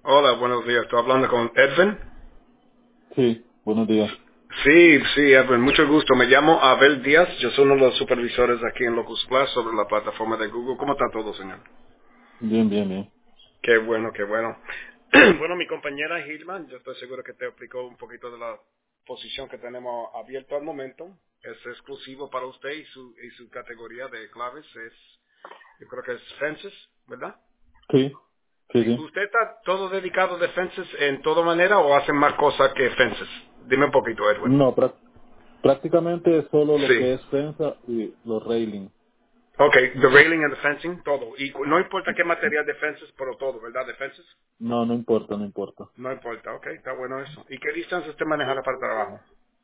Hola, buenos días. Estoy hablando con Edwin. Sí, buenos días. Sí, sí, Edwin, mucho gusto. Me llamo Abel Díaz. Yo soy uno de los supervisores aquí en Locus Plus sobre la plataforma de Google. ¿Cómo está todo, señor? Bien, bien, bien. Qué bueno, qué bueno. Bueno, mi compañera Hilman, yo estoy seguro que te explicó un poquito de la posición que tenemos abierta al momento. Es exclusivo para usted y su categoría de claves es, yo creo que es Fences, ¿verdad? Sí, sí, Sí. sí. ¿Usted está todo dedicado a Fences en toda manera o hace más cosas que Fences? Dime un poquito, Edwin. No, prácticamente es solo lo Sí. que es fensa y los railing. Ok, the railing and the fencing, todo. Y no importa qué material de fences, pero todo, ¿verdad? De fences. No, no importa, no importa. No importa, ok, está bueno eso. ¿Y qué distancia usted manejará para el trabajo?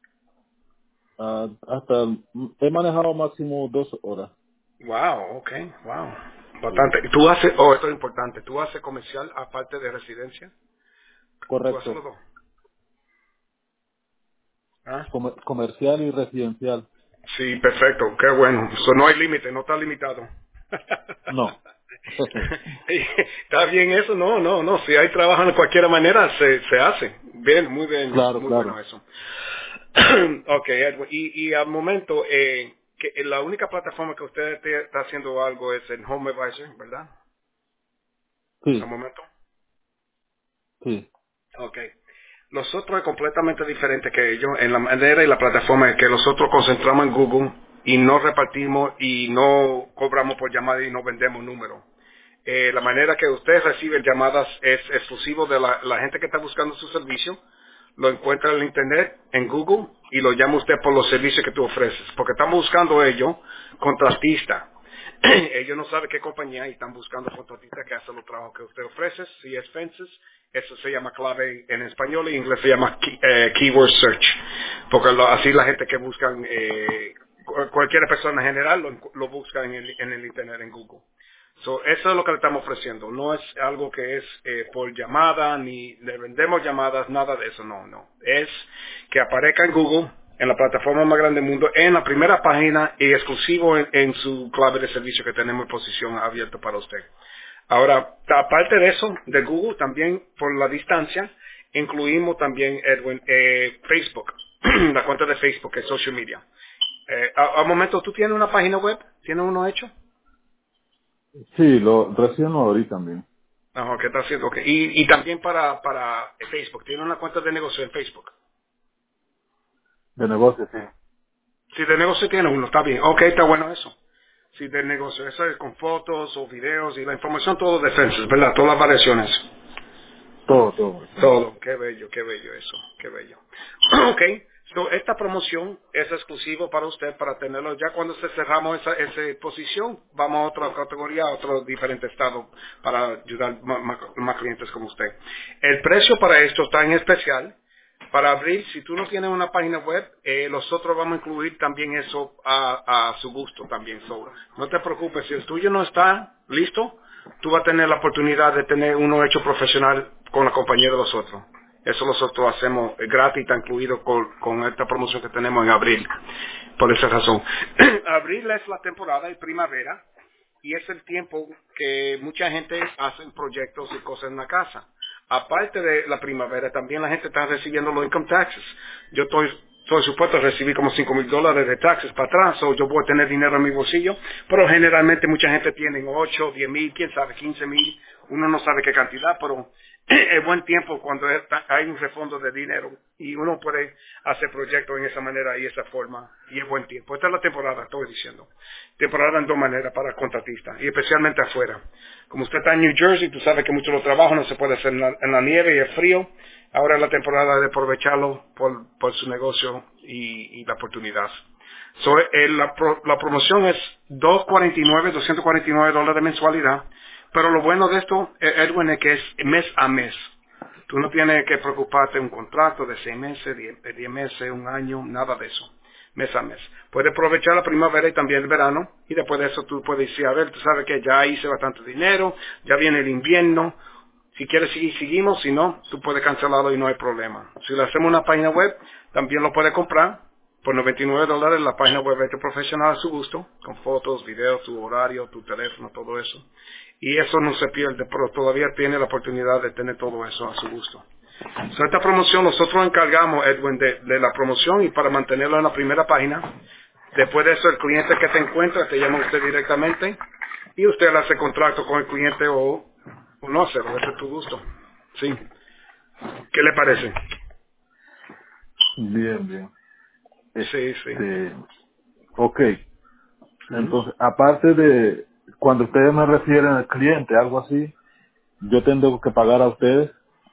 He manejado máximo 2 horas. Wow, ok, wow. Sí. Bastante. ¿Tú haces, oh, esto es importante, tú haces comercial aparte de residencia? ¿Tú haces los Correcto. dos? ¿Ah? Comercial y residencial. Sí, perfecto, qué bueno. So, no hay límite, no está limitado. No. ¿Está bien eso? No, no, no. Si hay trabajo de cualquier manera, se hace. Bien, Claro, muy bueno claro. eso. Ok, Edwin. Y al momento, que la única plataforma que usted está haciendo algo es en Home Advisor, ¿verdad? Al Sí, momento. sí. Ok. Nosotros es completamente diferente que ellos en la manera y la plataforma en que nosotros concentramos en Google y no repartimos y no cobramos por llamada y no vendemos números. La manera que usted recibe llamadas es exclusivo de la gente que está buscando su servicio. Lo encuentra en el Internet, en Google, y lo llama usted por los servicios que tú ofreces. Porque están buscando ellos contratistas. Ellos no saben qué compañía y están buscando contratistas que hacen los trabajos que usted ofrece. Si es Fences, eso se llama clave en español y en inglés se llama keyword search. Porque así la gente que buscan, cualquier persona en general lo busca en el Internet, en Google. So, eso es lo que le estamos ofreciendo. No es algo que es por llamada, ni le vendemos llamadas, nada de eso, no, no. Es que aparezca en Google, en la plataforma más grande del mundo, en la primera página y exclusivo en su clave de servicio que tenemos en posición abierta para usted. Ahora, aparte de eso, de Google, también por la distancia, incluimos también, Edwin, Facebook, la cuenta de Facebook, que es social media. Al momento, ¿tú tienes una página web? ¿Tienes uno hecho? Sí, lo recién lo abrí también. Ajá, ¿qué está haciendo? Ok. Y también para Facebook. ¿Tiene una cuenta de negocio en Facebook? De negocio, sí. Si de negocio tiene uno, está bien. Ok, está bueno eso. Si de negocio, eso es con fotos o videos y la información, todo de Fences, ¿verdad? Todas las variaciones. Todo, todo. Todo. Qué bello eso. Qué bello. Ok. So, esta promoción es exclusivo para usted, para tenerlo ya cuando se cerramos esa posición, vamos a otra categoría, a otro diferente estado para ayudar más clientes como usted. El precio para esto está en especial. Para abrir, si tú no tienes una página web, nosotros vamos a incluir también eso a su gusto también. So, no te preocupes, si el tuyo no está listo, tú vas a tener la oportunidad de tener uno hecho profesional con la compañía de los otros. Eso nosotros hacemos gratis, está incluido con esta promoción que tenemos en abril. Por esa razón. Abril es la temporada de primavera y es el tiempo que mucha gente hace proyectos y cosas en la casa. Aparte de la primavera, también la gente está recibiendo los income taxes. Yo estoy supuesto a recibir como $5,000 de taxes para atrás, o yo voy a tener dinero en mi bolsillo, pero generalmente mucha gente tiene 8, 10,000, quién sabe, 15,000, uno no sabe qué cantidad, pero es buen tiempo cuando hay un refondo de dinero y uno puede hacer proyectos en esa manera y esa forma, y es buen tiempo. Esta es la temporada, estoy diciendo. Temporada en dos maneras para contratistas, y especialmente afuera. Como usted está en New Jersey, tú sabes que mucho de los trabajos no se puede hacer en la nieve y el frío. Ahora es la temporada de aprovecharlo por su negocio y la oportunidad. So, la promoción es $249 de mensualidad, pero lo bueno de esto, Edwin, es que es mes a mes. Tú no tienes que preocuparte de un contrato de 6 meses, de 10 meses, un año, nada de eso. Mes a mes. Puedes aprovechar la primavera y también el verano, y después de eso tú puedes decir, a ver, tú sabes que ya hice bastante dinero, ya viene el invierno, si quieres seguir, seguimos, si no, tú puedes cancelarlo y no hay problema. Si le hacemos una página web, también lo puedes comprar, Por $99 la página web hecha profesional a su gusto, con fotos, videos, tu horario, tu teléfono, todo eso. Y eso no se pierde, pero todavía tiene la oportunidad de tener todo eso a su gusto. So, esta promoción nosotros encargamos, Edwin, de la promoción y para mantenerlo en la primera página. Después de eso, el cliente que te encuentra te llama usted directamente y usted le hace contrato con el cliente o no hacerlo, ese es tu gusto. Sí. ¿Qué le parece? Bien, bien. Sí, sí. Ok. Ujú. Entonces, aparte de cuando ustedes me refieren al cliente, algo así, yo tengo que pagar a ustedes.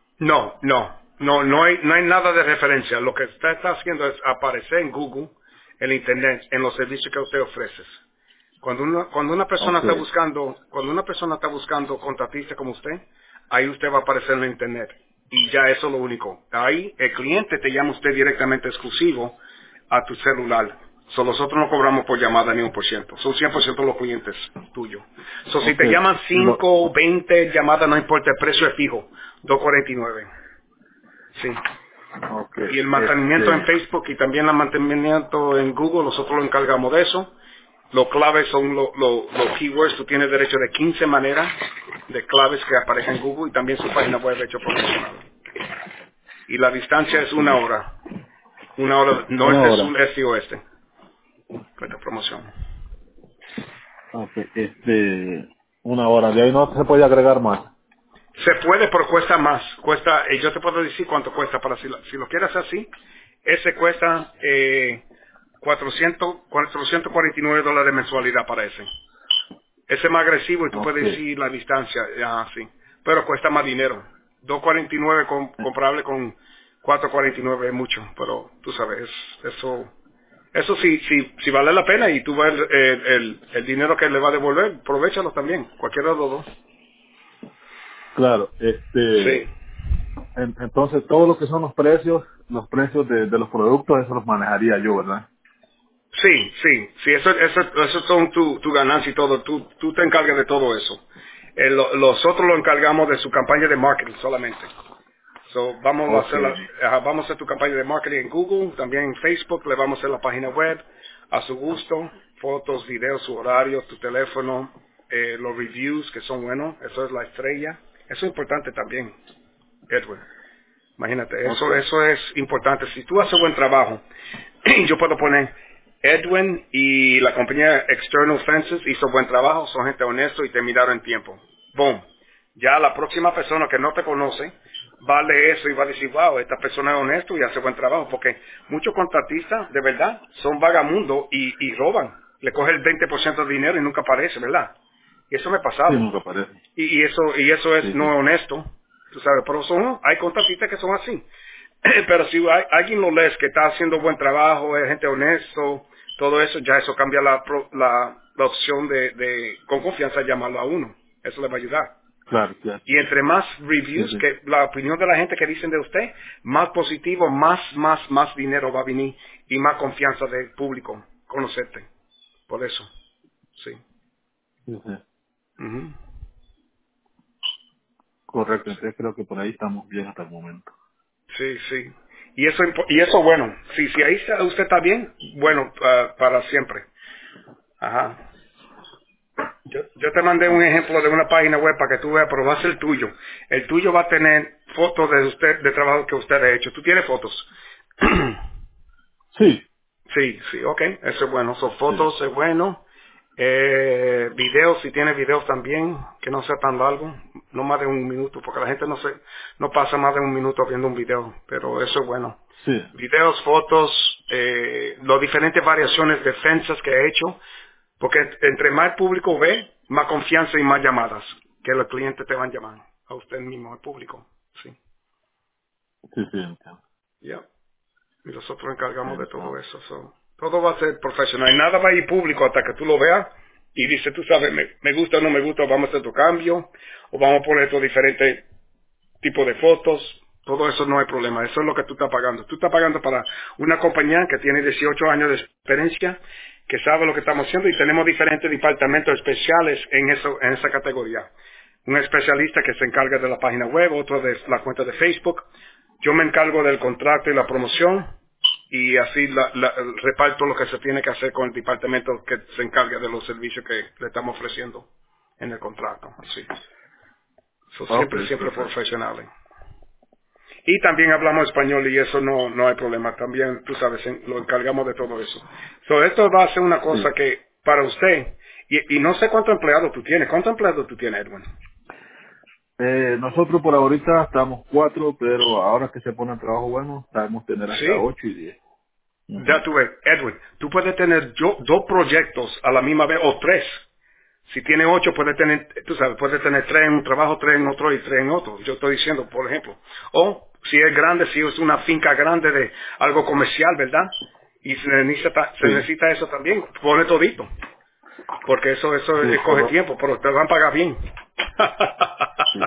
No hay nada de referencia. Lo que usted está haciendo es aparecer en Google, en Internet, en los servicios que usted ofrece. Cuando una persona Ok, está buscando contratista como usted, ahí usted va a aparecer en Internet. Y ya eso es lo único. Ahí el cliente te llama usted directamente exclusivo a tu celular. Nosotros no cobramos por llamada ni 1%. Son 100% los clientes tuyos. Si ok. te llaman Lo, 5 o 20 llamadas, no importa, el precio es fijo. 2.49. Sí. ok, Y el mantenimiento en Facebook y también el mantenimiento en Google, nosotros lo encargamos de eso. Los claves son los keywords. Tú tienes derecho de 15 maneras de claves que aparecen en Google y también su página web hecho profesional. Y la distancia es ok. 1 hora. 1 hora Una norte, hora. sur, este y oeste. Con esta promoción. Ok, una hora. De ahí no se puede agregar más. Se puede, pero cuesta más. Yo te puedo decir cuánto cuesta para si lo quieres así. Ese cuesta $449 de mensualidad para ese. Ese es más agresivo y tú Ok, puedes decir la distancia, sí. Pero cuesta más dinero. 2.49 comparable con 4.49 es mucho, pero tú sabes, eso sí vale la pena y tú ves el dinero que le va a devolver, aprovechalo también, cualquiera de los dos. claro. Sí. Entonces todo lo que son los precios de los productos, eso los manejaría yo, ¿verdad? Sí, eso son tu ganancia y todo, tú te encargas de todo eso. Nosotros lo encargamos de su campaña de marketing solamente. Ok, Vamos a hacer tu campaña de marketing en Google, también en Facebook, le vamos a hacer la página web a su gusto, fotos, videos, su horario, tu teléfono, los reviews que son buenos, eso es la estrella. Eso es importante también, Edwin. Imagínate, ok, eso es importante. Si tú haces buen trabajo, yo puedo poner Edwin y la compañía External Fences hizo buen trabajo, son gente honesto y te miraron en tiempo. Boom. Ya la próxima persona que no te conoce va a leer eso y va a decir, wow, esta persona es honesto y hace buen trabajo, porque muchos contratistas, de verdad, son vagamundos y roban. Le coge el 20% de dinero y nunca aparece, ¿verdad? Y eso me ha sí, pasado. nunca parece. Y eso es Sí, no sí, honesto, tú sabes, pero hay contratistas que son así. Pero si alguien lo lees que está haciendo buen trabajo, es gente honesto, todo eso, ya eso cambia la opción de con confianza llamarlo a uno. Eso le va a ayudar. claro, claro. Y entre más Sí, reviews, sí, que la opinión de la gente que dicen de usted, más positivo, más dinero va a venir y más confianza del público conocerte. Por eso, sí. sí, sí. Ujú. Correcto, entonces creo que por ahí estamos bien hasta el momento. Sí, sí. Y eso bueno. Si ahí usted está bien, bueno, para siempre. Ajá. Yo te mandé un ejemplo de una página web para que tú veas, pero va a ser el tuyo. El tuyo va a tener fotos de usted, de trabajo que usted ha hecho. ¿Tú tienes fotos? Sí, Sí, ok. Eso es bueno. Son sí, fotos, es bueno. Videos, si tienes videos también, que no sea tan largo, no más de 1 minuto, porque la gente no pasa más de 1 minuto viendo un video, pero eso es bueno. sí, Videos, fotos, las diferentes variaciones de fences que he hecho, porque entre más el público ve, más confianza y más llamadas que los clientes te van a llamar a usted mismo, al público. Sí, sí, sí, entiendo. ya. Y nosotros encargamos de todo Entonces, eso. Todo va a ser profesional. Y nada va a ir público hasta que tú lo veas y dices, tú sabes, me gusta o no me gusta, vamos a hacer tu cambio, o vamos a poner estos diferentes tipos de fotos. Todo eso no hay problema. Eso es lo que tú estás pagando. Tú estás pagando para una compañía que tiene 18 años de experiencia, que sabe lo que estamos haciendo y tenemos diferentes departamentos especiales en esa categoría. Un especialista que se encarga de la página web, otro de la cuenta de Facebook. Yo me encargo del contrato y la promoción y así reparto lo que se tiene que hacer con el departamento que se encarga de los servicios que le estamos ofreciendo en el contrato. Así. So, Ok, siempre perfecto. profesionales. Y también hablamos español y eso no hay problema. También, tú sabes, lo encargamos de todo eso. So, esto va a ser una Sí. cosa que para usted, y no sé cuántos empleados tú tienes. ¿Cuántos empleados tú tienes, Edwin? Nosotros por ahorita estamos 4, pero ahora que se pone el trabajo bueno, sabemos tener hasta Sí. 8 y 10. Ya Ujú. tú ves, Edwin, tú puedes tener dos proyectos a la misma vez o 3. Si tiene 8, puede tener, tú sabes, puede tener 3 en un trabajo, 3 en otro y 3 en otro. Yo estoy diciendo, por ejemplo. O si es grande, si es una finca grande de algo comercial, ¿verdad? Y se Sí, necesita eso también, pone todito. Porque eso sí, coge tiempo, pero te van a pagar bien. sí.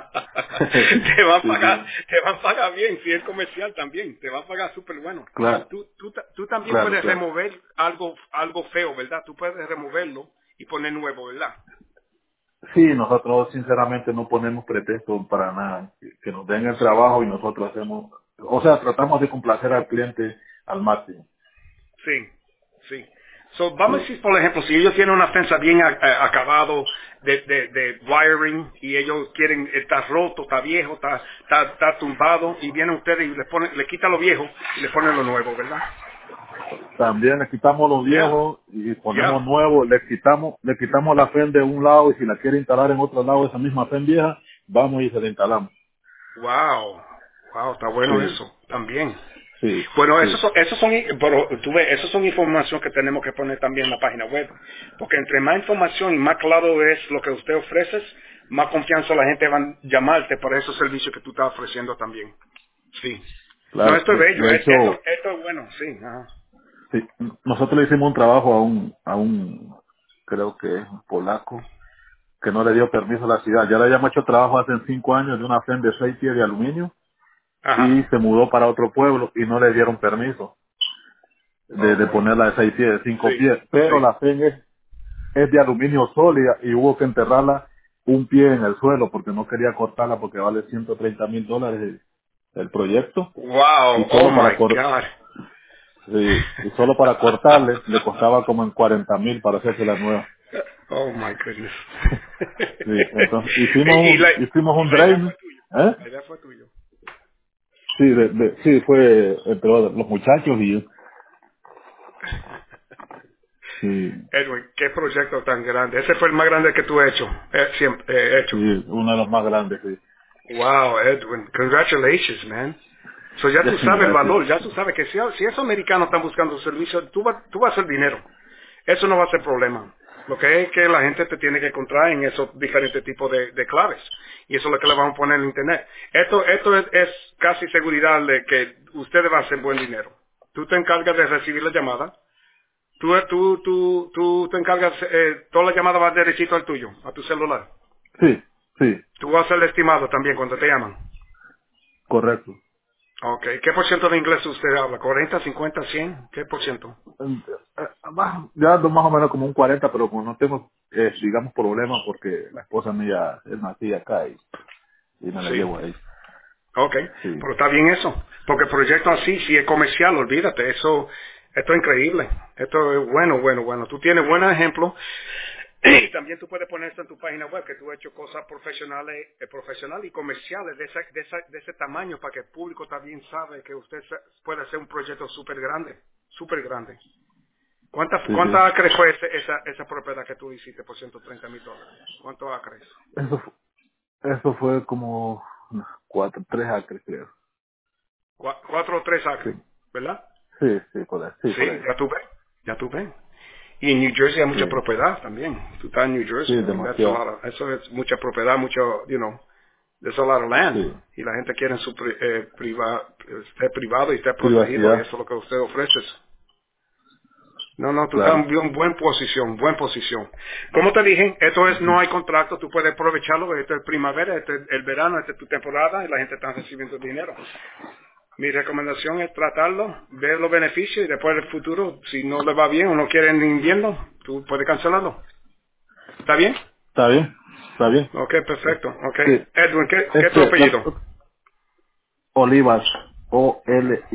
Sí, sí, Te van a pagar bien, si es comercial también, te van a pagar súper bueno. claro, Tú también claro, puedes claro. remover algo feo, ¿verdad? Tú puedes removerlo y poner nuevo, ¿verdad? Sí, nosotros sinceramente no ponemos pretexto para nada. Que nos den el Sí. trabajo y nosotros hacemos, o sea, tratamos de complacer al cliente al máximo. Sí, sí. So, vamos a Sí, decir, por ejemplo, si ellos tienen una fensa bien acabado de wiring y ellos quieren, está roto, está viejo, está tumbado y vienen ustedes y le quitan lo viejo y le ponen lo nuevo, ¿verdad? también le quitamos los Yeah, viejos y ponemos yeah. nuevos, le quitamos la FEN de un lado y si la quiere instalar en otro lado esa misma FEN vieja, vamos y se la instalamos. Wow, wow, está bueno Sí, eso, también. sí, Bueno, sí, pero tú ves, eso son información que tenemos que poner también en la página web, porque entre más información y más claro es lo que usted ofrece, más confianza la gente va a llamarte para esos servicios que tú estás ofreciendo también. Sí. No, claro. esto es bello, De hecho, esto es bueno, sí. Ajá. sí, nosotros le hicimos un trabajo a un, creo que es un polaco, que no le dio permiso a la ciudad. Ya le habíamos hecho trabajo hace 5 años de una FEN de 6 pies de aluminio y Ajá. se mudó para otro pueblo y no le dieron permiso Oh, de bueno. ponerla de 6 pies, de 5 Sí, pies. Pero sí. la FEN es de aluminio sólida y hubo que enterrarla un pie en el suelo porque no quería cortarla porque vale $130,000 el proyecto y Wow, oh my God. y solo para cortarle le costaba como en 40,000 para hacerse la nueva. Oh my goodness. Sí, entonces y hicimos un la idea drain, fue tuya. ¿eh? La idea fue tuya. Sí, sí, fue entre los muchachos y yo. Sí, Edwin, qué proyecto tan grande. Ese fue el más grande que tú has hecho. sí, Hecho. uno de los más grandes, sí. Wow, Edwin. Congratulations, man. So ya tú sabes el Gracias. valor. Ya tú sabes que si esos americanos están buscando servicio, tú vas a hacer dinero. Eso no va a ser problema. Lo que es que la gente te tiene que encontrar en esos diferentes tipos de claves. Y eso es lo que le vamos a poner en internet. Esto es casi seguridad de que ustedes van a hacer buen dinero. Tú te encargas de recibir la llamada. Tú te encargas, toda la llamada va derechito al tuyo, a tu celular. Sí, sí, Tú vas a ser el estimado también cuando te llaman. correcto. Ok. ¿Qué por ciento de inglés usted habla? ¿40, 50, 100? ¿Qué por ciento? Ya ando más o menos como un 40, pero como no tengo, digamos, problemas porque la esposa mía es nacida acá y me la Sí. llevo ahí. Ok, Sí, pero está bien eso, porque proyecto así, si es comercial, olvídate, esto es increíble, esto es bueno. Tú tienes buenos ejemplos y también tú puedes poner esto en tu página web, que tú has hecho cosas profesionales y comerciales de ese tamaño para que el público también sabe que usted puede hacer un proyecto súper grande, súper grande. sí, sí. ¿Cuántas acres fue esa propiedad que tú hiciste por $130,000? ¿Cuántos acres? Eso fue como 3 acres, creo. 4 o 3 Sí, acres, ¿verdad? sí, por Sí, ahí. ya tú ves. Y en New Jersey hay mucha Sí, propiedad también. Tú estás en New sí, Jersey, I mean, demasiado. eso es mucha propiedad, mucho, there's a lot of land. Sí, Y la gente quiere esté privado y esté protegido y eso privacidad, es lo que usted ofrece. No, tú estás claro. en buena posición. Como te dije, no hay contrato, tú puedes aprovecharlo, esto es primavera, esto es el verano, esta es tu temporada y la gente está recibiendo dinero. Mi recomendación es tratarlo, ver los beneficios y después del futuro, si no le va bien o no quiere en invierno, tú puedes cancelarlo. ¿Está bien? ¿Está bien? ¿Está bien? Ok, perfecto. Ok. Sí. Edwin, ¿qué es tu apellido? Olivas, Olivar,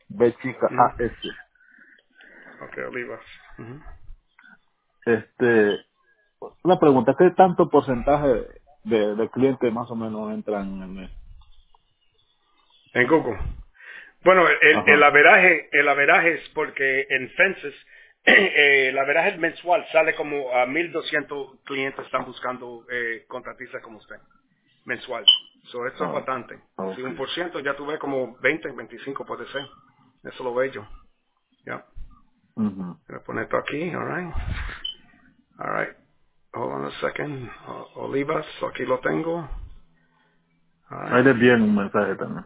B chica A Ujú. S. Ok, Olivas. Ujú. Este, una pregunta, ¿qué tanto porcentaje de clientes más o menos entran en el mes? En Google. Bueno, Ajá. el averaje es porque en Fences, el averaje mensual sale como a 1.200 clientes están buscando contratistas como usted, mensual. So, esto es Ah, bastante. Si ok. 1% ya tuve como 20, 25 puede ser. Eso lo veo yo. Ya. Ujú. Voy a poner esto aquí, alright. Alright. Hold on a second. Olivas, aquí lo tengo. Ahí Alright. les envían un mensaje también.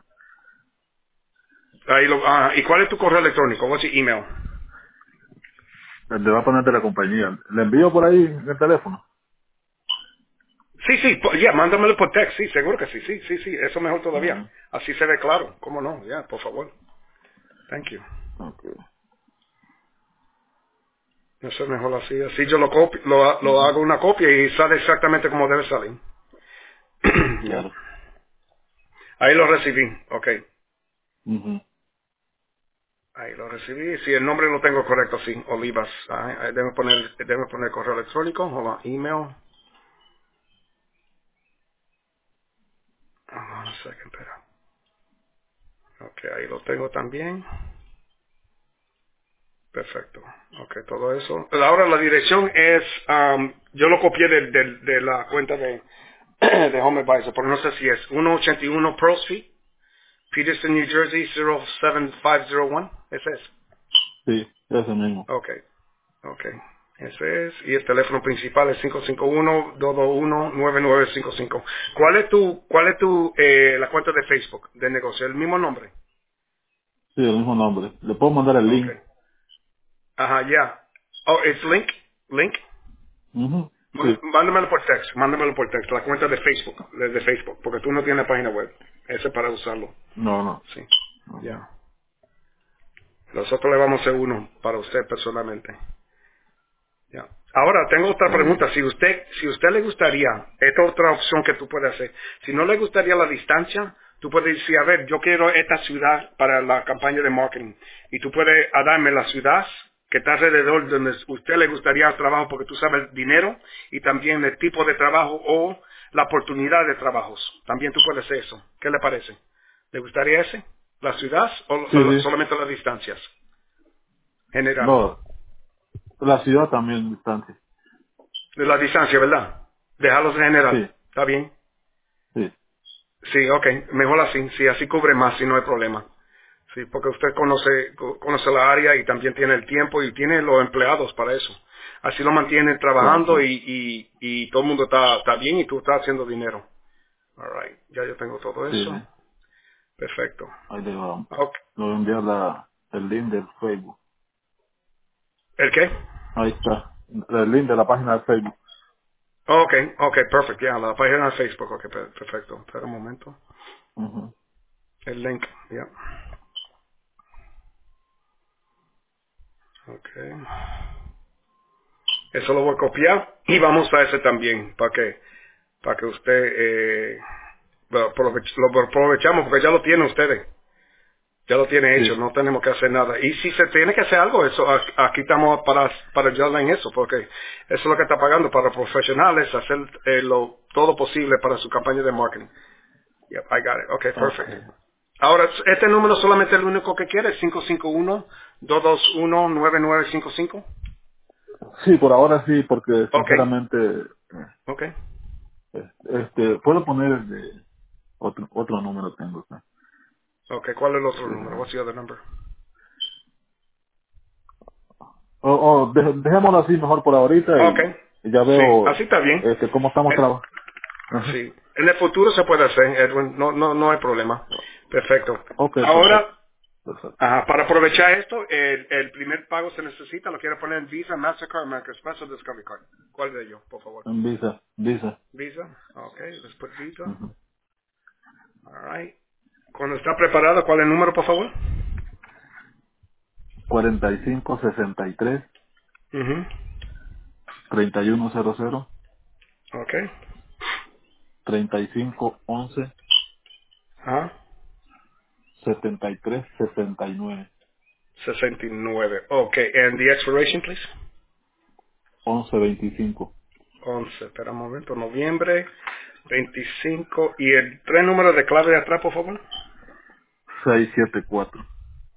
¿Y cuál es tu correo electrónico? What's your email? Le va a poner de la compañía. ¿Le envío por ahí en el teléfono? Sí, sí, ya, mándamelo por text, sí, seguro que sí, sí, sí, sí, eso mejor todavía. Ah, Así se ve claro, ¿cómo no? Ya, por favor. Thank you. ok. Eso es mejor así, así yo lo copio, lo Ujú. hago una copia y sale exactamente como debe salir. Ya. Claro. Ahí lo recibí, ok. Ujú. Ahí lo recibí, si el nombre lo tengo correcto, sí, Olivas. Ahí debe poner correo electrónico, o email. Hold on a second, espera. Ok, ahí lo tengo también. Perfecto. Ok, todo eso. Ahora la dirección es, yo lo copié de la cuenta de Home Advisor, pero no sé si es 181 Pearl Street, Peterson, New Jersey, 07501. Ese es. Sí, ese mismo. Ok, ok. Ese es. Y el teléfono principal es 551-221-9955. ¿Cuál es la cuenta de Facebook de negocio? ¿El mismo nombre? Sí, el mismo nombre. Le puedo mandar el Ok. link. Ajá, ya. Oh, ¿es Link? ¿Link? Ujú. Sí. Mándamelo por texto, la cuenta de Facebook, desde Facebook, porque tú no tienes página web, ese es para usarlo, No, no. sí, Ujú. ya. Nosotros le vamos a hacer uno para usted personalmente. Ya. Ahora, tengo otra Está bien. pregunta. Si usted le gustaría, esta otra opción que tú puedes hacer, si no le gustaría la distancia, tú puedes decir, a ver, yo quiero esta ciudad para la campaña de marketing. Y tú puedes darme la ciudad que está alrededor donde usted le gustaría el trabajo, porque tú sabes el dinero y también el tipo de trabajo o la oportunidad de trabajos. También tú puedes hacer eso. ¿Qué le parece? ¿Le gustaría ese? ¿La ciudad Sí, o sí. solamente las distancias? General. No, la ciudad también distante. De la distancia, ¿verdad? Dejarlos en general. Sí, ¿Está bien? sí. Sí, ok. Mejor así. Sí, así cubre más si no hay problema. Sí, porque usted conoce la área y también tiene el tiempo y tiene los empleados para eso. Así lo mantiene Claro, trabajando claro. y todo el mundo está bien y tú estás haciendo dinero. All right. Ya yo tengo todo Sí, eso. sí. Perfecto. Ahí Ok. le voy a enviar el link del Facebook. ¿El qué? Ahí está. El link de la página de Facebook. Ok, ok, perfecto. Ya, la página de Facebook. Ok, perfecto. Espera un momento. Ujú. El link, ya. Ok. Eso lo voy a copiar y vamos a ese también para que usted lo aprovechamos porque ya lo tienen ustedes, ya lo tiene hecho, Sí, no tenemos que hacer nada. Y si se tiene que hacer algo, eso aquí estamos para ayudarla en eso, porque eso es lo que está pagando para profesionales, hacer todo lo posible para su campaña de marketing. Yep, I got it. Okay, ok. perfect. Ahora, este número solamente es el único que quiere, 551-221-9955. Sí, por ahora sí, porque Okay, sinceramente, okay. puedo poner otro número tengo acá. Okay, ¿cuál es el otro Sí. número? What's the other number? Dejémoslo así mejor por ahorita Okay, y ya sí, veo así está bien. cómo estamos Eh, trabajando. Ajá. sí, en el futuro se puede hacer, Edwin, no hay problema. Perfecto. Ok, perfecto. Ahora, Perfecto. ajá, para aprovechar esto, el primer pago se necesita, lo quiero poner en Visa, Mastercard, American Express o Discovery Card. ¿Cuál de ellos, por favor? En Visa, Visa. Visa, okay, let's put Visa. Ujú. All right. Cuando está preparado, ¿cuál es el número, por favor? 4563 Mhm. 3100 Okay. 3511 Ajá. 7369. 69. Ok, and the expiration, please. 1125. 11, espera un momento, noviembre 25. ¿Y el tres números de clave de atrás, por favor? 674.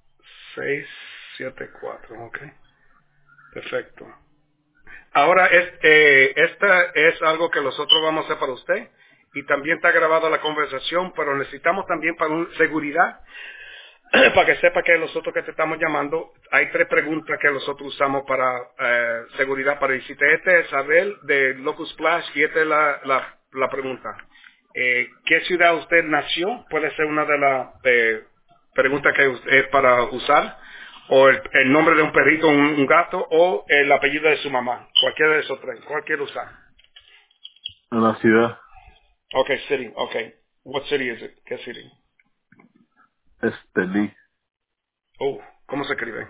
674, ok. Perfecto. Ahora, esta es algo que nosotros vamos a hacer para usted y también está grabada la conversación, pero necesitamos también para seguridad, para que sepa que nosotros que te estamos llamando, hay tres preguntas que nosotros usamos para seguridad, para decirte, este es Abel de Locust Splash y esta es la pregunta. ¿Qué ciudad usted nació? Puede ser una de las preguntas que es para usar, o el nombre de un perrito, un gato, o el apellido de su mamá. Cualquiera de esos tres. ¿Cuál quiere usar? En la ciudad. Okay, city. Okay. What city is it? ¿Qué city? Estelí. Oh, ¿cómo se escribe?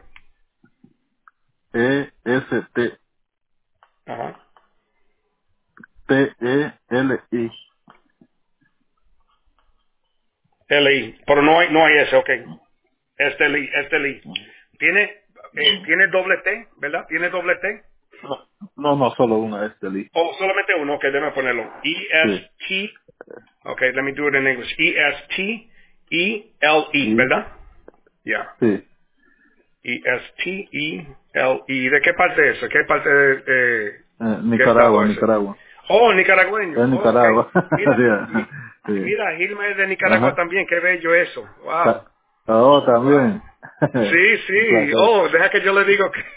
ESTTELI. Ajá. L-I. Pero no hay ese, ok. Este Lee. Tiene doble T, ¿verdad? ¿Tiene doble T? No, solo una Estelí. O solamente uno, ok, déjame ponerlo. Sí. E-S-T, ok, let me do it in English. E-S-T-E-L-E, Y, ¿verdad? Ya. sí. E-S-T-E-L-E. ¿De qué parte es eso? ¿Qué parte de qué estado Nicaragua, es ese? Nicaragua. Oh, nicaragüeño. Es Oh, ok. Nicaragua. Sí. Mira, Gilma es de Nicaragua Ajá. también. Qué bello eso. Wow. Oh, Wow. también. Sí, Un sí. placer. Oh, deja que yo le digo que...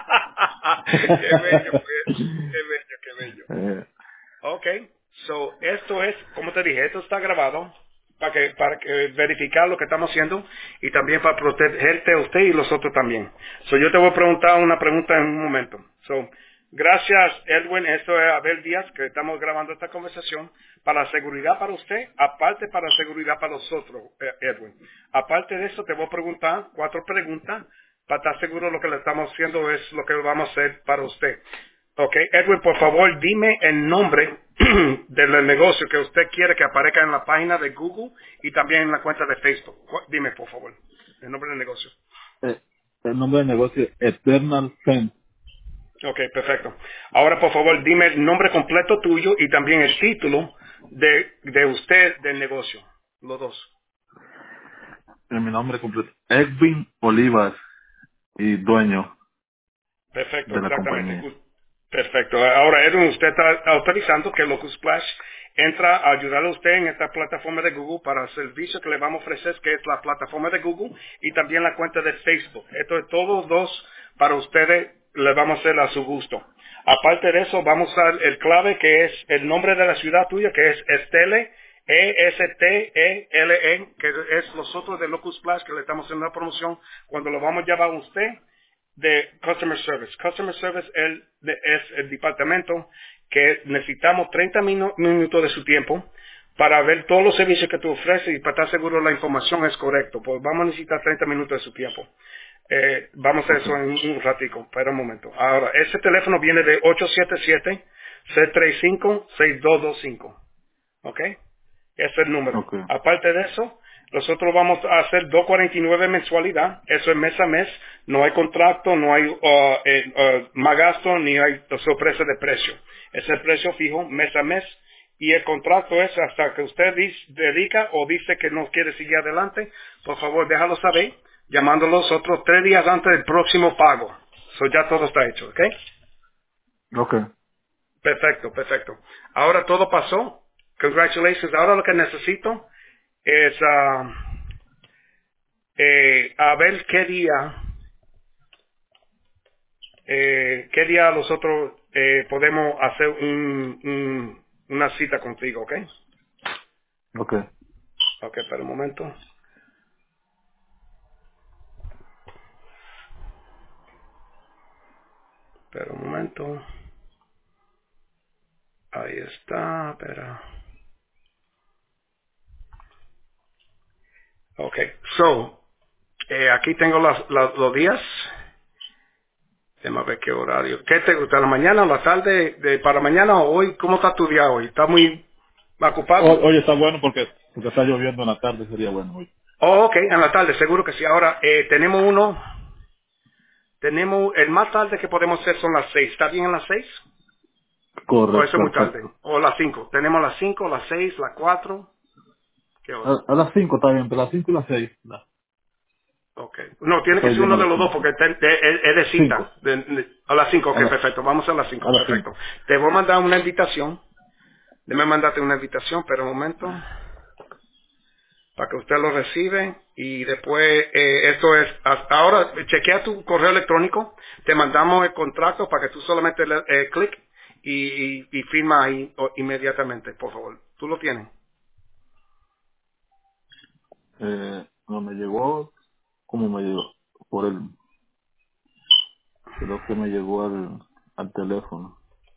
Qué bello, pues. Qué bello, qué bello. Eh, Ok, so esto es, como te dije, esto está grabado para que verificar lo que estamos haciendo y también para protegerte a usted y los otros también. So yo te voy a preguntar una pregunta en un momento. So, gracias Edwin, esto es Abel Díaz, que estamos grabando esta conversación para seguridad para usted, aparte para seguridad para nosotros, Edwin. Aparte de eso te voy a preguntar 4 preguntas para estar seguro lo que le estamos haciendo es lo que vamos a hacer para usted. Ok, Edwin, por favor, dime el nombre del negocio que usted quiere que aparezca en la página de Google y también en la cuenta de Facebook. Dime, por favor, el nombre del negocio. eh, el nombre del negocio es Eternal Fence. Ok, perfecto. Ahora, por favor, dime el nombre completo tuyo y también el título de usted del negocio. Los dos. Mi nombre completo. Edwin Olivas y dueño Perfecto, de la exactamente. compañía. Perfecto. Ahora, Edwin, usted está autorizando que Locust Splash entra a ayudar a usted en esta plataforma de Google para el servicio que le vamos a ofrecer, que es la plataforma de Google y también la cuenta de Facebook. Esto es todos dos para ustedes, le vamos a hacer a su gusto. Aparte de eso, vamos a usar el clave que es el nombre de la ciudad tuya, que es Estele, E-S-T-E-L-E, que es nosotros de Locust Splash, que le estamos haciendo una promoción cuando lo vamos a llevar a usted de Customer Service. Customer Service es el departamento que necesitamos 30 minutos de su tiempo para ver todos los servicios que tú ofreces y para estar seguro la información es correcta. Pues vamos a necesitar 30 minutos de su tiempo. Vamos a hacer Ok, eso en un ratico. Espera un momento. Ahora, ese teléfono viene de 877-635-6225. ¿Ok? Ese es el número. ok, Aparte de eso, nosotros vamos a hacer 2.49 mensualidad. Eso es mes a mes. No hay contrato, no hay más gasto, ni hay sorpresa de precio. Es el precio fijo mes a mes. Y el contrato es hasta que usted dedica o dice que no quiere seguir adelante. Por favor, déjalo saber, llamando los otros 3 días antes del próximo pago. So ya todo está hecho, ¿ok? ok. Perfecto, perfecto. Ahora todo pasó. Congratulations. Ahora lo que necesito es a ver qué día nosotros podemos hacer una cita contigo, ¿ok? Ok. Ok, espera un momento. Espera un momento. Ahí está, espera. Ok, so, aquí tengo los días. Déjame ver qué horario. ¿Qué te gusta? ¿La mañana o la tarde? ¿Para mañana o hoy? ¿Cómo está tu día hoy? ¿Está muy ocupado? Oye, está bueno porque está lloviendo en la tarde, sería bueno hoy. Oh, ok, en la tarde, seguro que sí. Ahora, tenemos uno. Tenemos, el más tarde que podemos hacer son las 6. ¿Está bien en las 6? ¿O eso Correcto, es muy tarde? perfecto. ¿O las 5? Tenemos las 5, las 6, las 4. ¿Qué hora? A las 5 está bien, entre las 5 y las 6. Ok. No, tiene que Estoy ser bien uno a de las los dos 5. porque es de 5. cita. A las 5, ok, perfecto. Vamos a las A 5, las perfecto. 5. Te voy a mandar una invitación. Déjame mandarte una invitación, pero un momento, para que usted lo recibe. Y después, esto es, ahora chequea tu correo electrónico. Te mandamos el contrato para que tú solamente le clic y firma ahí inmediatamente, por favor. ¿Tú lo tienes? No me llegó, ¿cómo me llegó? Por el, creo que me llegó al teléfono,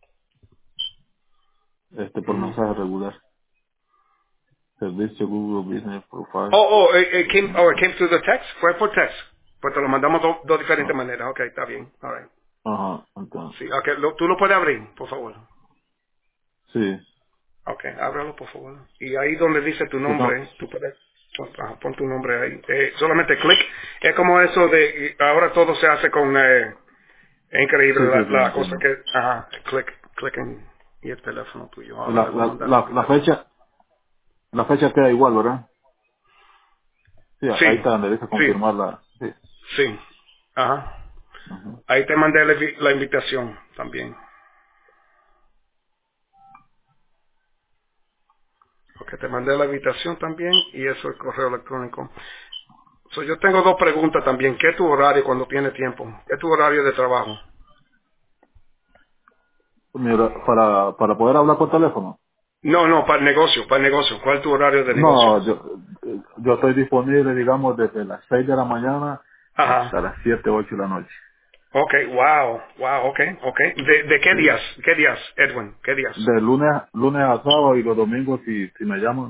por Mm. mensaje regular. Servicio Google Business Profile. It came through the text. Fue por text. Pues te lo mandamos dos diferentes Ah, maneras. Ok, está bien. All right. ajá, entonces, Sí, ok. Tú lo puedes abrir, por favor. sí. Ok, ábralo, por favor. Y ahí donde dice tu Yo no, nombre, tú puedes, pon tu nombre ahí. Solamente clic. Es como eso de, ahora todo se hace con, es increíble sí, sí, sí, la cosa entiendo. que, clic y el teléfono tuyo. Ahora La, le voy a la, mandar la la, invitación. la fecha queda igual, ¿verdad? Sí, ahí Sí, está donde dice sí, confirmarla. Sí. sí. Ajá. Ujú. Ahí te mandé la invitación también. Ok, te mandé la invitación también y eso es correo electrónico. Yo tengo dos preguntas también. ¿Qué es tu horario cuando tienes tiempo? ¿Qué es tu horario de trabajo? Mira, para poder hablar por teléfono. No, para el negocio, para el negocio. ¿Cuál es tu horario de negocio? No, yo estoy disponible, digamos, desde las 6 de la mañana hasta Ajá. las 7 8 de la noche. Ok, wow, ok. ¿De qué Sí. días? ¿Qué días, Edwin? ¿Qué días? De lunes a sábado y los domingos, si me llaman,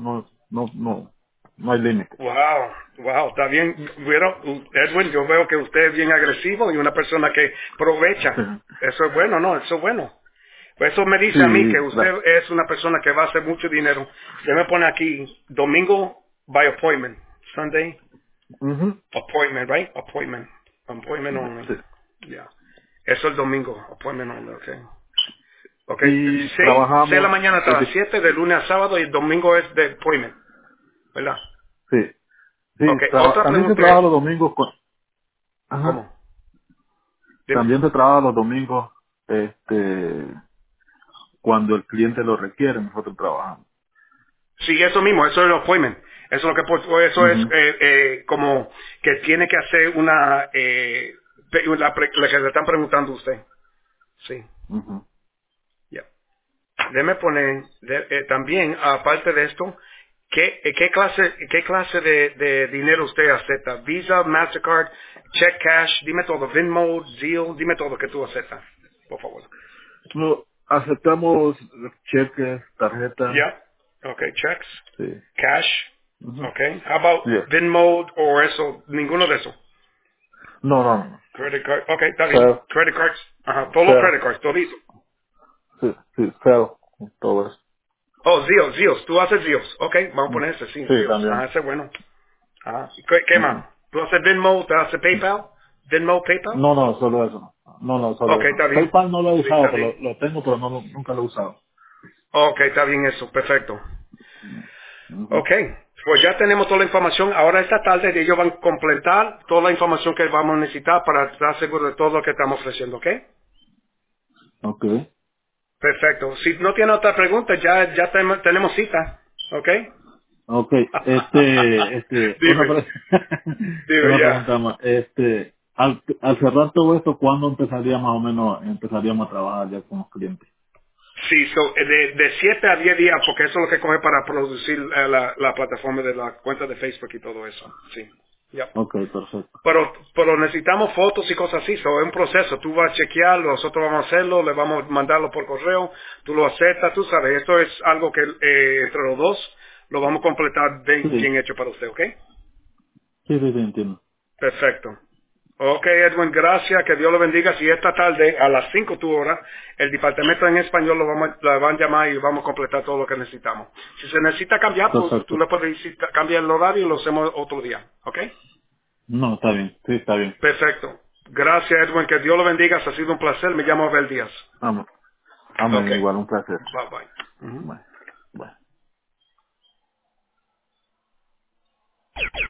no hay límite. Wow, está bien. Bueno, Edwin, yo veo que usted es bien agresivo y una persona que aprovecha. Eso es bueno, ¿no? Eso es bueno. Pues eso me dice a mí que Sí, usted es una persona que va a hacer mucho dinero. Ya me pone aquí, domingo by appointment. Sunday, ujú, appointment, right? Appointment. Appointment only. sí. Yeah. Eso el domingo, appointment only, okay. Okay, Y 6 de la trabajamos, mañana hasta las 7, de lunes a sábado, y el domingo es de appointment, ¿verdad? sí, sí, Okay, otra también se pregunta trabaja es, los domingos ajá, ¿cómo? Dime. también se trabaja los domingos, este, cuando el cliente lo requiere, nosotros trabajamos. Sí, eso mismo, eso es el appointment. Eso es lo que eso es Ujú, como que tiene que hacer una la que le están preguntando a usted. Sí, ujú. ya. Déme poner también aparte de esto, qué clase de dinero usted acepta? Visa, Mastercard, check cash, dime todo, Venmo, Zelle, dime todo que tú aceptas, por favor. No, aceptamos cheques, tarjeta, Ya. Okay, checks, sí. cash. Ujú. Okay. How about Yes. Venmo o eso? Ninguno de eso. No. Credit card. Okay, está bien. Cero, Credit cards. Ajá. Todos los cero, credit cards, todito. sí, cero, todo eso. Oh, Zeals. Tú haces Zeals. Okay, vamos a Mm. poner ese, sí, Sí, Zeals. Ajá, también. ese es bueno. Ajá. ¿Qué Ujú. más? ¿Tú haces Venmo? ¿Te haces PayPal? ¿Venmo, PayPal? No, solo eso. No, solo Okay, eso. está bien. PayPal no lo he Sí, está usado, pero bien. lo tengo, pero nunca lo he usado. Okay, está bien eso. Perfecto. Ujú. Okay. Pues ya tenemos toda la información. Ahora esta tarde ellos van a completar toda la información que vamos a necesitar para estar seguros de todo lo que estamos ofreciendo, ¿ok? Ok. Perfecto. Si no tiene otra pregunta, ya tenemos cita, ¿ok? Ok, Dime, dime una ya. pregunta más. Al cerrar todo esto, ¿cuándo empezaríamos a trabajar ya con los clientes? Sí, de 7 a 10 días, porque eso es lo que coge para producir la plataforma de la cuenta de Facebook y todo eso. Sí. Ya. Ok, perfecto. Pero necesitamos fotos y cosas así, so, es un proceso. Tú vas a chequear, nosotros vamos a hacerlo, le vamos a mandarlo por correo, tú lo aceptas, tú sabes. Esto es algo que entre los dos lo vamos a completar Sí, bien hecho para usted, ¿ok? sí, entiendo. Perfecto. Ok, Edwin, gracias, que Dios lo bendiga. Si esta tarde, a las 5 tu hora, el departamento en español la van a llamar y vamos a completar todo lo que necesitamos. Si se necesita cambiar, pues tú Perfecto. le puedes decir cambiar el horario y lo hacemos otro día. ¿Ok? No, está bien. Sí, está bien. Perfecto. Gracias, Edwin. Que Dios lo bendiga. Ha sido un placer. Me llamo Abel Díaz. Amén. Ok. Amén, igual, un placer. Bye bye. Ujú. Bye.